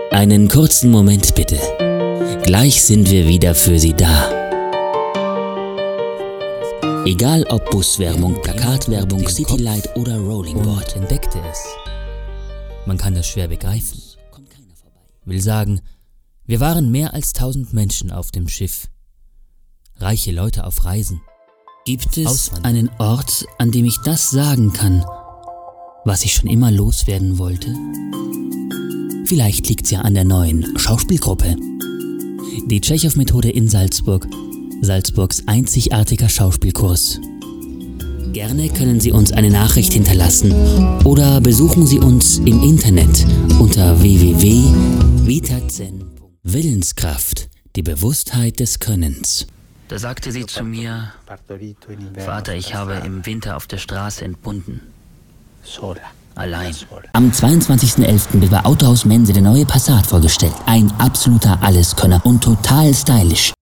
Einen kurzen Moment bitte. Gleich sind wir wieder für Sie da. Egal ob Buswerbung, Plakatwerbung, Citylight oder Rollingboard. Entdeckte es. Man kann das schwer begreifen. Will sagen, wir waren mehr als 1000 Menschen auf dem Schiff. Reiche Leute auf Reisen. Gibt es einen Ort, an dem ich das sagen kann, was ich schon immer loswerden wollte? Vielleicht liegt's ja an der neuen Schauspielgruppe. Die Tschechow-Methode in Salzburg. Salzburgs einzigartiger Schauspielkurs. Gerne können Sie uns eine Nachricht hinterlassen oder besuchen Sie uns im Internet unter www.vitazen. Willenskraft, die Bewusstheit des Könnens. Da sagte sie zu mir: Vater, ich habe im Winter auf der Straße entbunden. Allein. Am 22.11. wird bei Autohaus Mense der neue Passat vorgestellt. Ein absoluter Alleskönner und total stylisch.